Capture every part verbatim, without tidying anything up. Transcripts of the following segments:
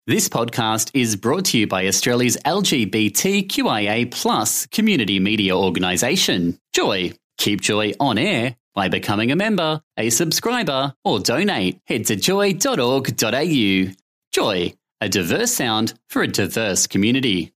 This podcast is brought to you by Australia's L G B T Q I A plus community media organisation, Joy. Keep Joy on air by becoming a member, a subscriber, or donate. Head to joy dot org dot a u. Joy, a diverse sound for a diverse community.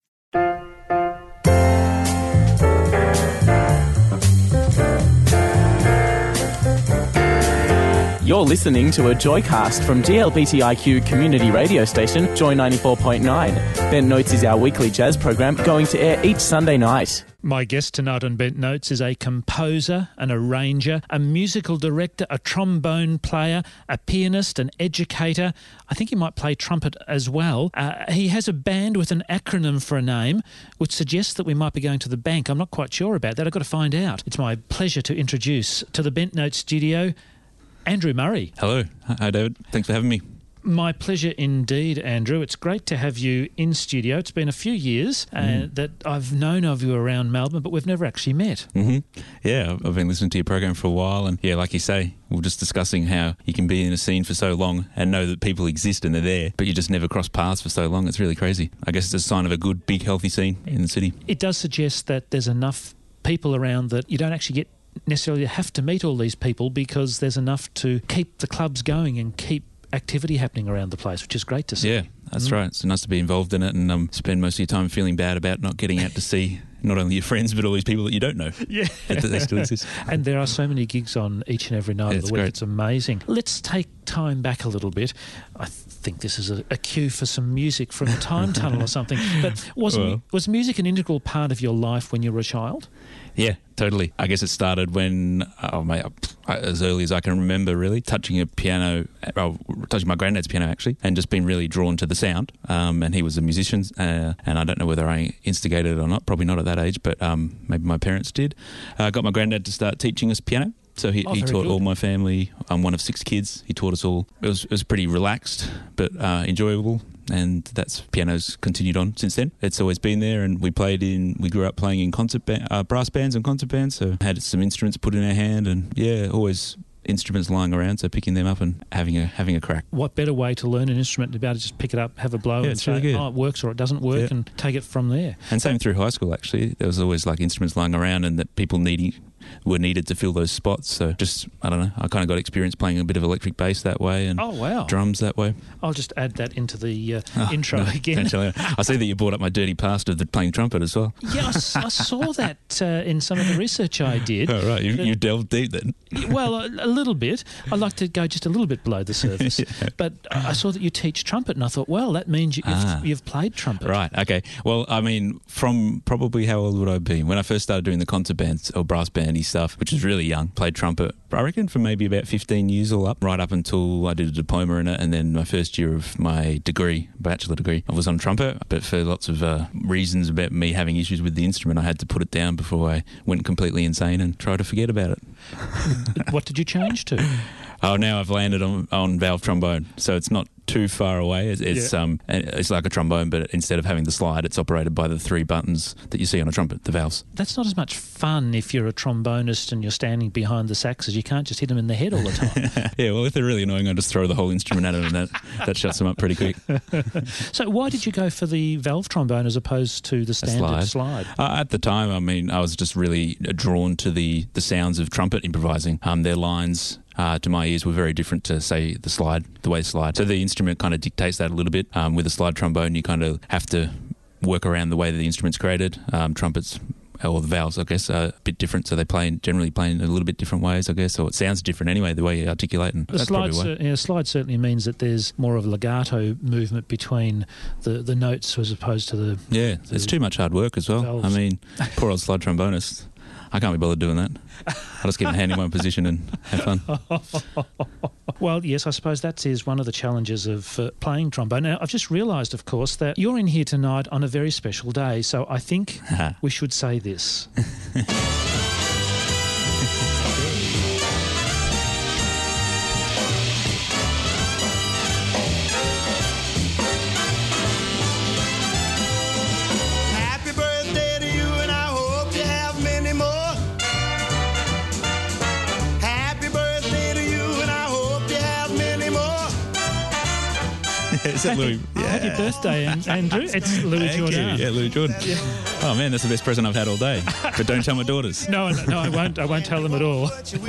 You're listening to a Joycast from D L B T I Q community radio station, Joy ninety-four point nine. Bent Notes is our weekly jazz program going to air each Sunday night. My guest tonight on Bent Notes is a composer, an arranger, a musical director, a trombone player, a pianist, an educator. I think he might play trumpet as well. Uh, he has a band with an acronym for a name, which suggests that we might be going to the bank. I'm not quite sure about that. I've got to find out. It's my pleasure to introduce to the Bent Notes studio Andrew Murray. Hello. Hi, David. Thanks for having me. My pleasure indeed, Andrew. It's great to have you in studio. It's been a few years uh, mm. that I've known of you around Melbourne, but we've never actually met. Mm-hmm. Yeah, I've been listening to your program for a while, and yeah, like you say, we we're just discussing how you can be in a scene for so long and know that people exist and they're there, but you just never cross paths for so long. It's really crazy. I guess it's a sign of a good, big, healthy scene in the city. It does suggest that there's enough people around that you don't actually get necessarily have to meet all these people because there's enough to keep the clubs going and keep activity happening around the place, which is great to see. Yeah, that's mm. right. It's nice to be involved in it and um, spend most of your time feeling bad about not getting out to see not only your friends but all these people that you don't know. Yeah. But that they still exist. And there are so many gigs on each and every night yeah, of the week. Great. It's amazing. Let's take time back a little bit. I think this is a, a cue for some music from a time tunnel or something. But was, well. was music an integral part of your life when you were a child? Yeah, totally. I guess it started when, oh, mate, as early as I can remember, really, touching a piano, well, touching my granddad's piano, actually, and just being really drawn to the sound. Um, and he was a musician, uh, and I don't know whether I instigated it or not, probably not at that age, but um, maybe my parents did. I uh, got my granddad to start teaching us piano. So he, oh, he taught good. all my family. I'm one of six kids. He taught us all. It was, it was pretty relaxed, but uh, enjoyable. And that's piano's continued on since then. It's always been there, and we played in. We grew up playing in concert ba- uh, brass bands and concert bands. So had some instruments put in our hand, and yeah, always instruments lying around. So picking them up and having a having a crack. What better way to learn an instrument than to be able to just pick it up, have a blow, yeah, and say, really good. oh, it works or it doesn't work, yeah. and take it from there. And same through high school. Actually, there was always like instruments lying around, and that people needing. were needed to fill those spots. So just, I don't know, I kind of got experience playing a bit of electric bass that way and oh, wow. drums that way. I'll just add that into the uh, oh, intro no, again. I see that you brought up my dirty past of the playing trumpet as well. Yeah, I, I saw that uh, in some of the research I did. Oh, right. You, you delved deep then. Well, a, a little bit. I'd like to go just a little bit below the surface. yeah. But I saw that you teach trumpet, and I thought, well, that means you, you've, ah. you've played trumpet. Right, okay. Well, I mean, from probably how old would I be? When I first started doing the concert bands or brass bandy stuff, which was really young, played trumpet, I reckon for maybe about fifteen years all up, right up until I did a diploma in it, and then my first year of my degree, bachelor degree, I was on trumpet, but for lots of uh, reasons about me having issues with the instrument, I had to put it down before I went completely insane and tried to forget about it. What did you change to? Oh, now I've landed on, on valve trombone, so it's not too far away. It's it's, yeah. um it's like a trombone, but instead of having the slide, it's operated by the three buttons that you see on a trumpet, the valves. That's not as much fun if you're a trombonist and you're standing behind the saxes. You can't just hit them in the head all the time. Yeah, well, if they're really annoying, I just throw the whole instrument at them, and that that shuts them up pretty quick. So why did you go for the valve trombone as opposed to the standard slide? slide? Uh, at the time, I mean, I was just really drawn to the the sounds of trumpet improvising. Um, their lines. Uh, to my ears were very different to, say, the slide, the way slide. So the instrument kind of dictates that a little bit. Um, with a slide trombone, you kind of have to work around the way that the instrument's created. Um, trumpets, or the valves, I guess, are a bit different. So they play in, generally play in a little bit different ways, I guess, or it sounds different anyway, the way you articulate. And the that's slide, probably why. Yeah, slide certainly means that there's more of a legato movement between the, the notes as opposed to the... Yeah, the it's too much hard work as well. valves. I mean, poor old slide trombonist. I can't be bothered doing that. I'll just keep my hand in one position and have fun. Well, yes, I suppose that is one of the challenges of uh, playing trombone. Now, I've just realised, of course, that you're in here tonight on a very special day, so I think we should say this. Is that Louis? Yeah. Happy birthday, An- Andrew. It's Louis Thank Jordan. you. Yeah, Louis Jordan. Yeah. Oh, man, that's the best present I've had all day. But don't tell my daughters. No, no, no, I won't. I won't tell them at all.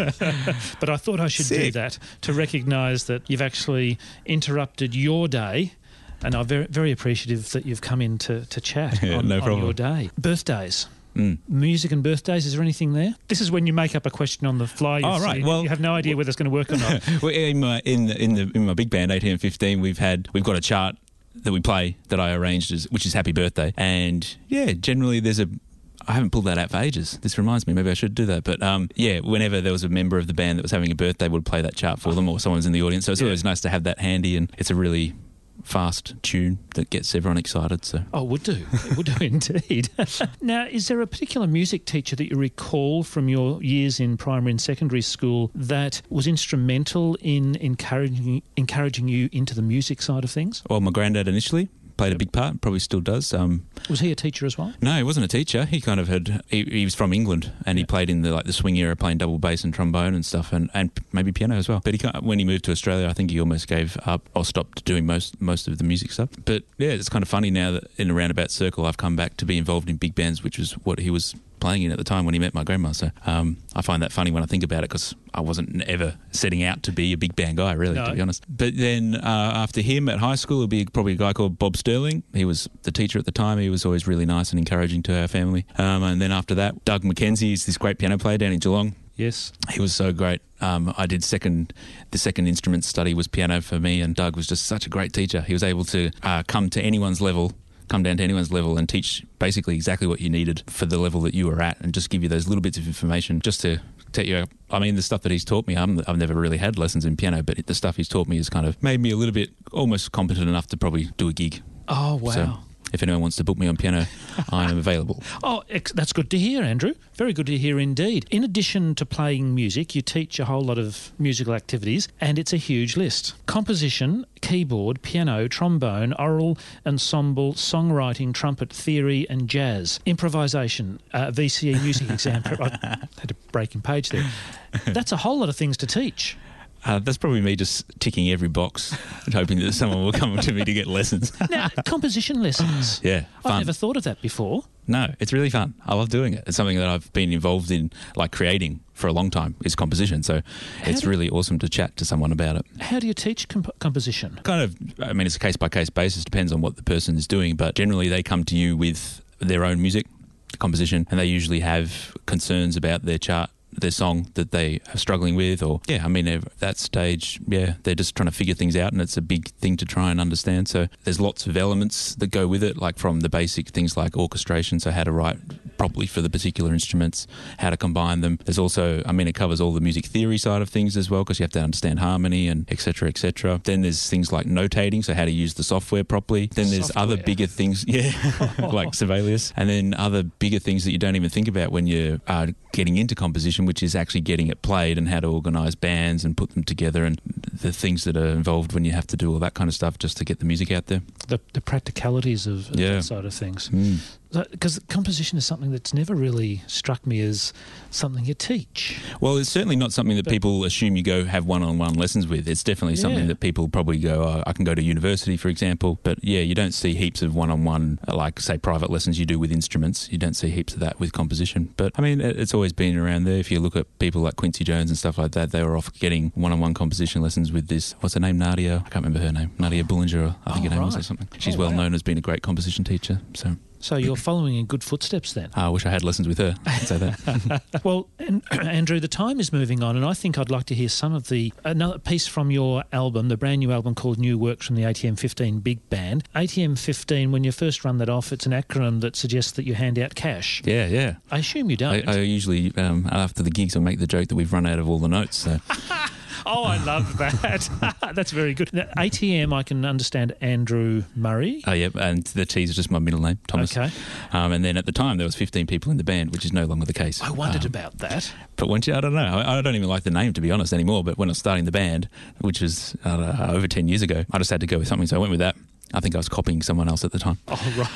But I thought I should Sick. do that to recognise that you've actually interrupted your day, and I'm very, very appreciative that you've come in to, to chat Yeah, on, no on problem. your day. Birthdays. Mm. Music and birthdays, is there anything there? This is when you make up a question on the fly. You Oh, right. see. Well- you have no idea whether it's going to work or not. Well, in my in the, in the in my big band, A T M fifteen, we've had we've got a chart that we play that I arranged, as, which is Happy Birthday, and yeah, generally there's a. I haven't pulled that out for ages. This reminds me, maybe I should do that. But um, yeah, whenever there was a member of the band that was having a birthday, we'd play that chart for them, or someone's in the audience. So it's Yeah. always nice to have that handy, and it's a really fast tune that gets everyone excited. So Oh, would do. It would do indeed. Now, is there a particular music teacher that you recall from your years in primary and secondary school that was instrumental in encouraging encouraging you into the music side of things? well, my granddad initially played a big part, probably still does. Um, Was he a teacher as well? No, he wasn't a teacher. He kind of had. He, he was from England, and he played in the like the swing era, playing double bass and trombone and stuff, and, and maybe piano as well. But he kind- when he moved to Australia, I think he almost gave up or stopped doing most most of the music stuff. But yeah, it's kind of funny now that in a roundabout circle, I've come back to be involved in big bands, which was what he was playing in at the time when he met my grandma. So um, I find that funny when I think about it, because I wasn't ever setting out to be a big band guy, really, No. to be honest. But then uh, after him at high school, it'd be probably a guy called Bob Sterling. He was the teacher at the time. He was always really nice and encouraging to our family. Um, and then after that, Doug McKenzie is this great piano player down in Geelong. Yes. He was so great. Um, I did second, the second instrument study was piano for me, and Doug was just such a great teacher. He was able to uh, come to anyone's level, come down to anyone's level and teach basically exactly what you needed for the level that you were at, and just give you those little bits of information just to take you. I mean, the stuff that he's taught me, I'm, I've never really had lessons in piano, but the stuff he's taught me has kind of made me a little bit almost competent enough to probably do a gig. Oh, wow. So if anyone wants to book me on piano, I am available. Oh, ex- that's good to hear, Andrew. Very good to hear indeed. In addition to playing music, you teach a whole lot of musical activities, and it's a huge list. Composition, keyboard, piano, trombone, oral, ensemble, songwriting, trumpet, theory, and jazz. Improvisation, uh, V C E music exam. I had a breaking page there. That's a whole lot of things to teach. Uh, that's probably me just ticking every box and hoping that someone will come to me to get lessons. Now, composition lessons. Yeah, I've fun. never thought of that before. No, it's really fun. I love doing it. It's something that I've been involved in, like creating for a long time, is composition. So it's do- really awesome to chat to someone about it. How do you teach comp- composition? Kind of, I mean, it's a case-by-case basis, depends on what the person is doing, but generally they come to you with their own music, composition, and they usually have concerns about their chart, their song that they are struggling with, or yeah, I mean, at that stage, yeah, they're just trying to figure things out, and it's a big thing to try and understand. So there's lots of elements that go with it, like from the basic things like orchestration, so how to write properly for the particular instruments, how to combine them. There's also, I mean, it covers all the music theory side of things as well, because you have to understand harmony and et cetera, et cetera. Then there's things like notating, so how to use the software properly. Then there's Software. other bigger things, yeah, like Sibelius, and then other bigger things that you don't even think about when you are getting into composition, which is actually getting it played and how to organise bands and put them together, and the things that are involved when you have to do all that kind of stuff just to get the music out there. The, the practicalities of, of Yeah. that side of things. Mm. Because composition is something that's never really struck me as something you teach. Well, it's certainly not something that But- people assume you go have one-on-one lessons with. It's definitely Yeah. something that people probably go, oh, I can go to university, for example. But yeah, you don't see heaps of one-on-one, uh, like, say, private lessons you do with instruments. You don't see heaps of that with composition. But, I mean, it- it's always been around there. If you look at people like Quincy Jones and stuff like that, they were off getting one-on-one composition lessons with this, what's her name, Nadia? I can't remember her name. Nadia Bullinger, I think Oh, her name was, or right. something. She's Oh, well wow. known as being a great composition teacher. So So you're following in good footsteps then. I wish I had lessons with her. I'd say that. Well, and, Andrew, the time is moving on, and I think I'd like to hear some of the another piece from your album, the brand new album called New Works from the A T M fifteen Big Band. A T M fifteen, when you first run that off, it's an acronym that suggests that you hand out cash. Yeah, yeah. I assume you I, don't. I usually, um, after the gigs, I make the joke that we've run out of all the notes. So. Oh, I love that. That's very good. Now, A T M, I can understand Andrew Murray. Oh, yeah, and the T is just my middle name, Thomas. Okay. Um, and then at the time, there was fifteen people in the band, which is no longer the case. I wondered Um, about that. But once you, I don't know, I, I don't even like the name, to be honest, anymore. But when I was starting the band, which was I don't know, over ten years ago, I just had to go with something, so I went with that. I think I was copying someone else at the time. Oh, right.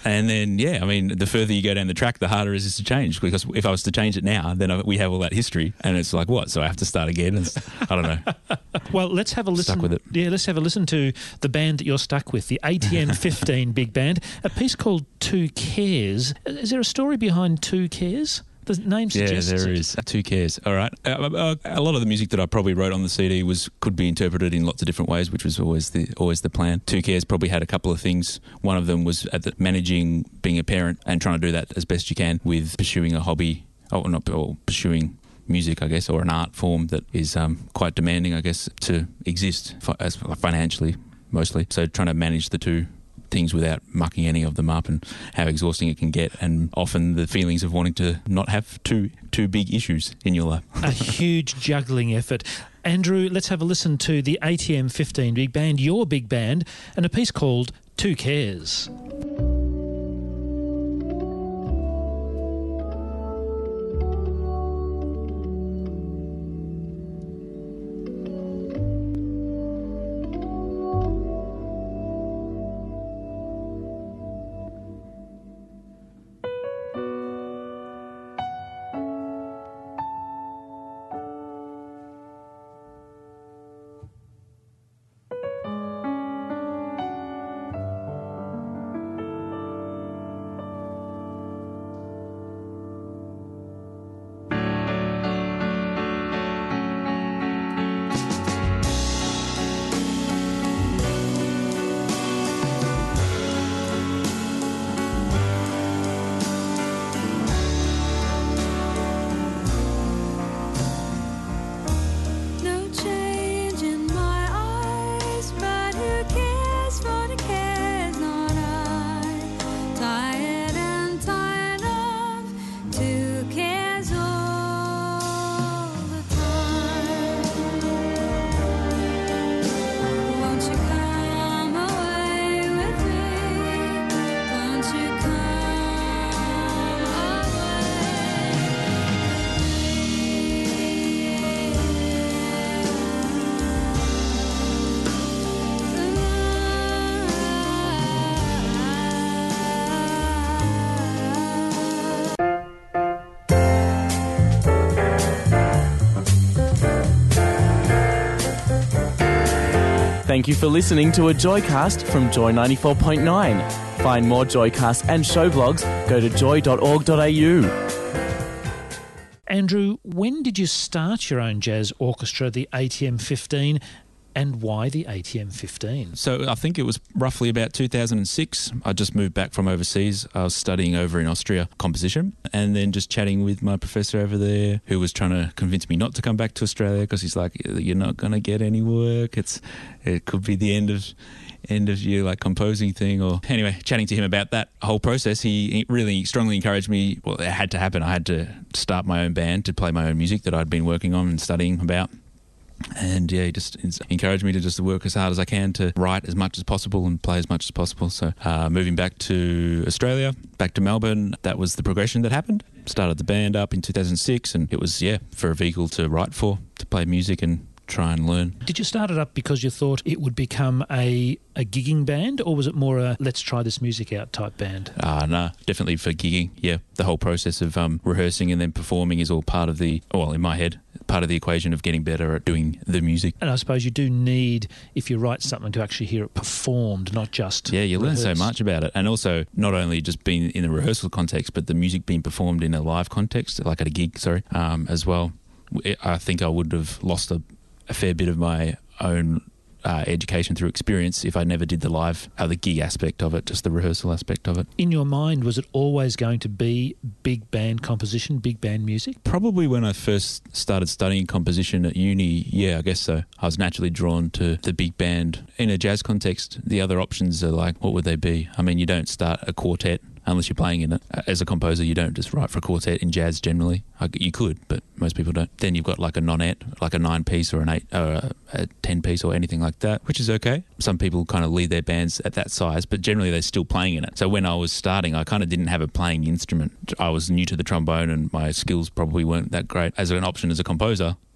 And then, yeah, I mean, the further you go down the track, the harder it is to change. Because if I was to change it now, then we have all that history, and it's like, what? So I have to start again? It's, I don't know. Well, let's have a listen. Stuck with it. Yeah, let's have a listen to the band that you're stuck with, the A T M fifteen Big Band, a piece called Two Cares. Is there a story behind Two Cares? The name suggests Yeah, there it. is. Two cares. All right. Uh, uh, a lot of the music that I probably wrote on the C D was could be interpreted in lots of different ways, which was always the always the plan. Two Cares probably had a couple of things. One of them was at the, managing being a parent and trying to do that as best you can with pursuing a hobby, or not, or pursuing music, I guess, or an art form that is um, quite demanding, I guess, to exist fi- as financially mostly. So trying to manage the two things without mucking any of them up, and how exhausting it can get, and often the feelings of wanting to not have two two big issues in your life. A huge juggling effort. Andrew, let's have a listen to the A T M fifteen Big Band, your big band, and a piece called Two Cares. Thank you for listening to a Joycast from Joy ninety-four point nine. Find more Joycasts and show blogs, go to joy dot org dot a u. Andrew, when did you start your own jazz orchestra, the A T M fifteen, and why the A T M fifteen? So I think it was roughly about two thousand six. I just moved back from overseas. I was studying over in Austria composition, and then just chatting with my professor over there, who was trying to convince me not to come back to Australia because he's like, you're not going to get any work. It's it could be the end of end of your like composing thing. Or anyway, chatting to him about that whole process, he, he really strongly encouraged me. Well, it had to happen. I had to start my own band to play my own music that I'd been working on and studying about. And yeah, he just encouraged me to just work as hard as I can to write as much as possible and play as much as possible. So uh, moving back to Australia, back to Melbourne, that was the progression that happened. Started the band up in two thousand six, and it was, yeah, for a vehicle to write for, to play music and try and learn. Did you start it up because you thought it would become a, a gigging band, or was it more a let's try this music out type band? Ah, uh, no, definitely for gigging, yeah. The whole process of um, rehearsing and then performing is all part of the, well, in my head, part of the equation of getting better at doing the music. And I suppose you do need, if you write something, to actually hear it performed, not just Yeah, you rehearsed. learn so much about it. And also, not only just being in the rehearsal context, but the music being performed in a live context, like at a gig, sorry, um, as well. I think I would have lost a, a fair bit of my own uh, education through experience if I never did the live, uh, the gig aspect of it, just the rehearsal aspect of it. In your mind, was it always going to be big band composition, big band music? Probably when I first started studying composition at uni, yeah, I guess so. I was naturally drawn to the big band. In a jazz context, the other options are like, what would they be? I mean, you don't start a quartet unless you're playing in it. As a composer, you don't just write for a quartet in jazz generally. You could, but most people don't. Then you've got like a nonette, like a nine-piece or an eight, or a ten-piece or anything like that, which is okay. Some people kind of lead their bands at that size, but generally they're still playing in it. So when I was starting, I kind of didn't have a playing instrument. I was new to the trombone and my skills probably weren't that great. As an option as a composer,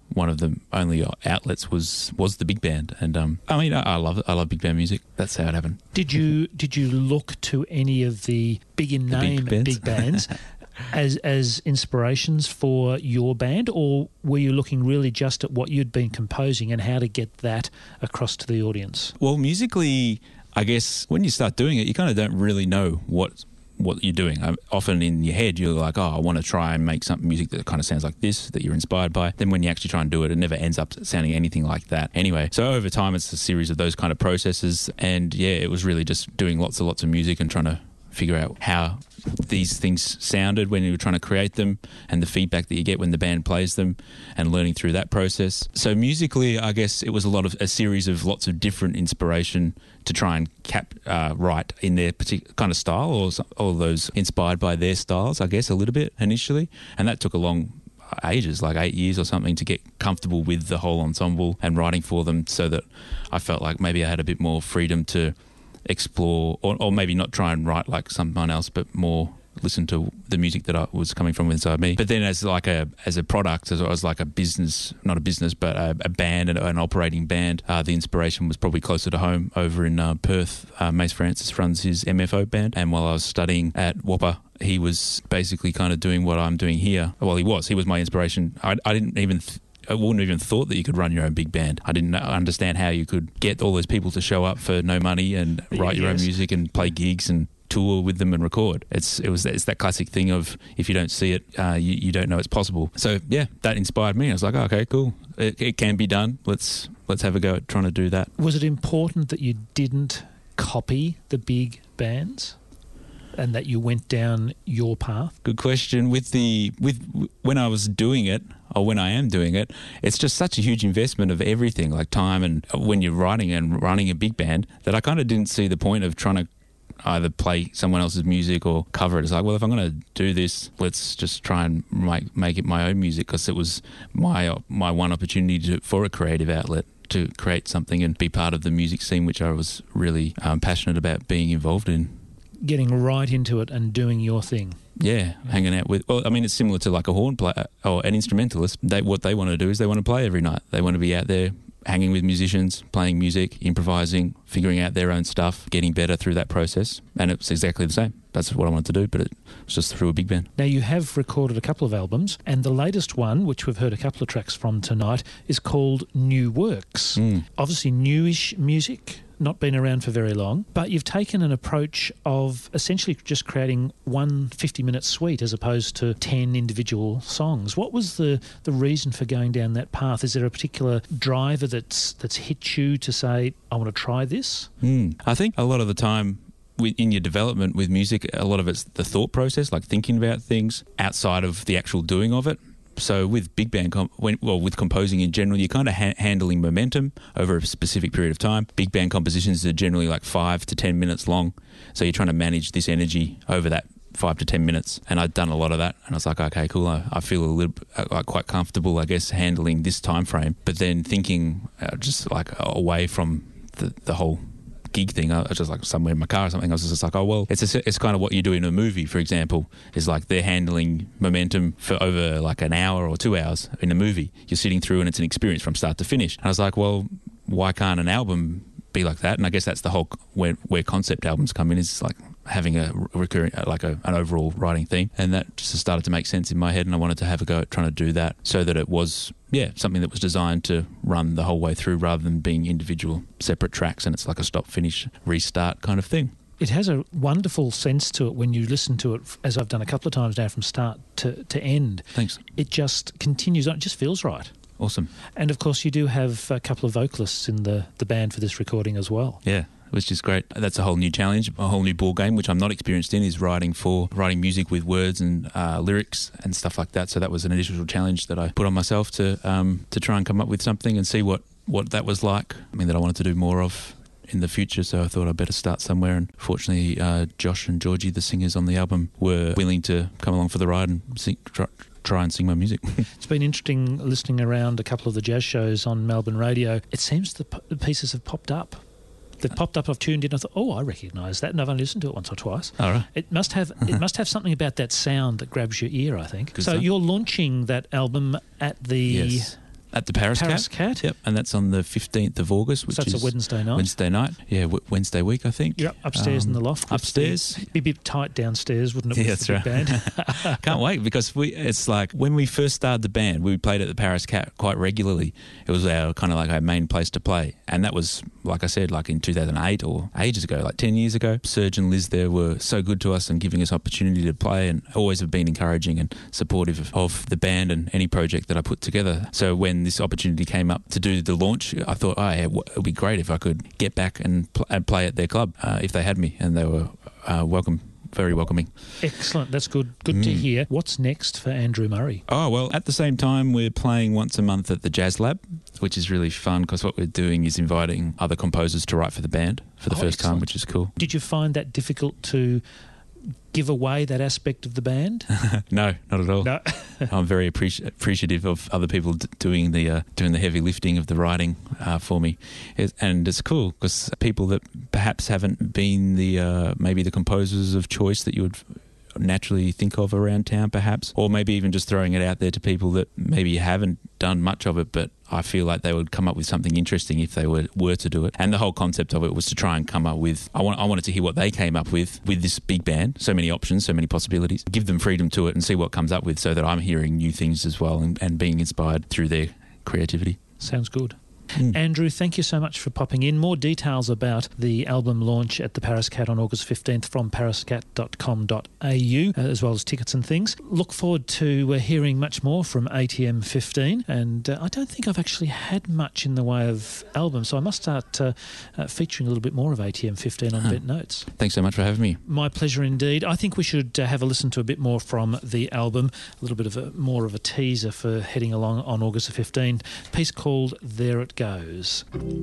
one of the only outlets was was the big band. And um, I mean, I, I love I love big band music. That's how it happened. Did you did you look to any of the big in name big bands, big bands as as inspirations for your band, or were you looking really just at what you'd been composing and how to get that across to the audience? Well, musically, I guess when you start doing it, you kind of don't really know what what you're doing. Um, often in your head, you're like, oh, I want to try and make some music that kind of sounds like this, that you're inspired by. Then when you actually try and do it, it never ends up sounding anything like that. Anyway, so over time, it's a series of those kind of processes. And yeah, it was really just doing lots and lots of music and trying to figure out how these things sounded when you were trying to create them, and the feedback that you get when the band plays them, and learning through that process. So musically, I guess it was a lot of a series of lots of different inspiration to try and cap uh, write in their particular kind of style, or all those inspired by their styles, I guess, a little bit initially. And that took a long ages, like eight years or something, to get comfortable with the whole ensemble and writing for them, so that I felt like maybe I had a bit more freedom to explore, or, or maybe not try and write like someone else, but more listen to the music that I was coming from inside me. But then as like a as a product, as, as like a business, not a business, but a, a band, an, an operating band, uh, the inspiration was probably closer to home over in uh, Perth. Uh, Mace Francis runs his M F O band, and while I was studying at Whopper, he was basically kind of doing what I'm doing here. Well, he was. He was my inspiration. I, I didn't even... Th- I wouldn't even thought that you could run your own big band. I didn't understand how you could get all those people to show up for no money and write your yes. own music and play gigs and tour with them and record. It's it was it's that classic thing of if you don't see it, uh, you, you don't know it's possible. So yeah, that inspired me. I was like, oh, okay, cool. It, it can be done. Let's let's have a go at trying to do that. Was it important that you didn't copy the big bands, and that you went down your path? Good question. With the with when I was doing it, or when I am doing it, it's just such a huge investment of everything, like time, and when you're writing and running a big band, that I kind of didn't see the point of trying to either play someone else's music or cover it. It's like, well, if I'm going to do this, let's just try and make make it my own music, because it was my my one opportunity to, for a creative outlet, to create something and be part of the music scene, which I was really um, passionate about being involved in. Getting right into it and doing your thing. Yeah, hanging out with... Well, I mean, it's similar to like a horn player or an instrumentalist. They, what they want to do is they want to play every night. They want to be out there hanging with musicians, playing music, improvising, figuring out their own stuff, getting better through that process. And it's exactly the same. That's what I wanted to do, but it was just through a big band. Now, you have recorded a couple of albums, and the latest one, which we've heard a couple of tracks from tonight, is called New Works. Mm. Obviously newish music, not been around for very long, but you've taken an approach of essentially just creating one fifty-minute suite as opposed to ten individual songs. What was the, the reason for going down that path? Is there a particular driver that's that's hit you to say, I want to try this? Mm. I think a lot of the time in your development with music, a lot of it's the thought process, like thinking about things outside of the actual doing of it. So with big band, comp- when, well, with composing in general, you're kind of ha- handling momentum over a specific period of time. Big band compositions are generally like five to ten minutes long. So you're trying to manage this energy over that five to ten minutes. And I'd done a lot of that. And I was like, okay, cool. I, I feel a little uh, quite comfortable, I guess, handling this time frame. But then thinking uh, just like away from the, the whole gig thing, I was just like somewhere in my car or something. I was just like, oh, well, it's a, it's kind of what you do in a movie, for example, is like they're handling momentum for over like an hour or two hours in a movie. You're sitting through and it's an experience from start to finish. And I was like, well, why can't an album be like that? And I guess that's the whole where, where concept albums come in, is like having a recurring, like a, an overall writing theme. And that just started to make sense in my head, and I wanted to have a go at trying to do that so that it was, yeah, something that was designed to run the whole way through rather than being individual separate tracks, and it's like a stop, finish, restart kind of thing. It has a wonderful sense to it when you listen to it, as I've done a couple of times now, from start to, to end. Thanks. It just continues on. It just feels right. Awesome. And of course you do have a couple of vocalists in the, the band for this recording as well. Yeah, which is great. That's a whole new challenge, a whole new ball game, which I'm not experienced in, is writing for writing music with words and uh, lyrics and stuff like that. So that was an additional challenge that I put on myself to um, to try and come up with something and see what, what that was like. I mean, that I wanted to do more of in the future, so I thought I'd better start somewhere. And fortunately, uh, Josh and Georgie, the singers on the album, were willing to come along for the ride and sing, try, try and sing my music. It's been interesting listening around a couple of the jazz shows on Melbourne radio. It seems the, p- the pieces have popped up. They've popped up, I've tuned in, I thought, oh, I recognise that, and I've only listened to it once or twice. All right. It must have it must have something about that sound that grabs your ear, I think. Good so stuff. You're launching that album at the... Yes. At the Paris, Paris Cat. Cat. Yep, and that's on the fifteenth of August, which So that's is a Wednesday night. Wednesday night. Yeah, w- Wednesday week, I think. You're up upstairs Um, in the loft. with Upstairs. the- Be a bit tight downstairs, wouldn't it? Yeah, with that's the big right. band? Can't wait, because we it's like when we first started the band, we played at the Paris Cat quite regularly. It was our kind of like our main place to play. And that was, like I said, like in two thousand eight or ages ago, like ten years ago. Serge and Liz there were so good to us and giving us opportunity to play, and always have been encouraging and supportive of, of the band and any project that I put together. So when this opportunity came up to do the launch, I thought, oh, yeah, it would be great if I could get back and, pl- and play at their club uh, if they had me. And they were uh, welcome. Very welcoming. Excellent. That's good. Good Mm. to hear. What's next for Andrew Murray? Oh, well, at the same time, we're playing once a month at the Jazz Lab, which is really fun because what we're doing is inviting other composers to write for the band for the Oh, first time, excellent. which is cool. Did you find that difficult to give away that aspect of the band? No, not at all. No. I'm very appreci- appreciative of other people d- doing the uh, doing the heavy lifting of the writing uh, for me, it, and it's cool because people that perhaps haven't been the uh, maybe the composers of choice that you would naturally think of around town, perhaps, or maybe even just throwing it out there to people that maybe haven't done much of it, but I feel like they would come up with something interesting if they were were to do it. And the whole concept of it was to try and come up with, I want I wanted to hear what they came up with with this big band. So many options, so many possibilities. Give them freedom to it and see what comes up with, so that I'm hearing new things as well and, and being inspired through their creativity. Sounds good. Mm. Andrew, thank you so much for popping in. More details about the album launch at the Paris Cat on August fifteenth from paris cat dot com dot a u, uh, as well as tickets and things. Look forward to uh, hearing much more from A T M fifteen, and uh, I don't think I've actually had much in the way of albums, so I must start uh, uh, featuring a little bit more of A T M fifteen on Huh. Bent Notes. Thanks so much for having me. My pleasure indeed. I think we should uh, have a listen to a bit more from the album, a little bit of a, more of a teaser for heading along on August the fifteenth. A piece called There It Goes.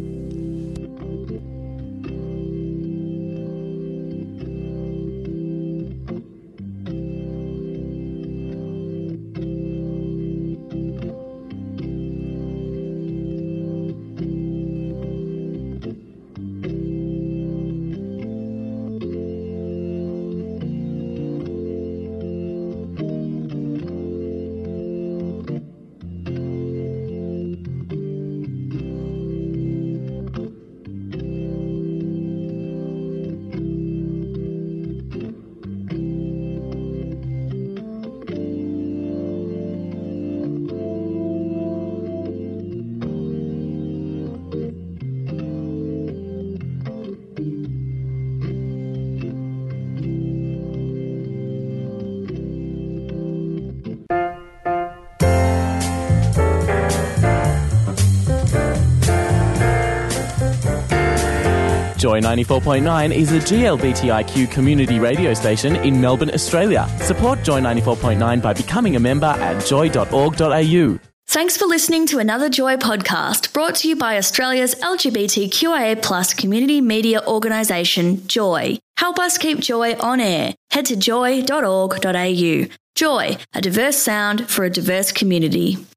Joy ninety-four point nine is a G L B T I Q community radio station in Melbourne, Australia. Support Joy ninety-four point nine by becoming a member at joy dot org dot a u. Thanks for listening to another Joy podcast brought to you by Australia's L G B T Q I A plus community media organisation, Joy. Help us keep Joy on air. Head to joy dot org dot a u. Joy, a diverse sound for a diverse community.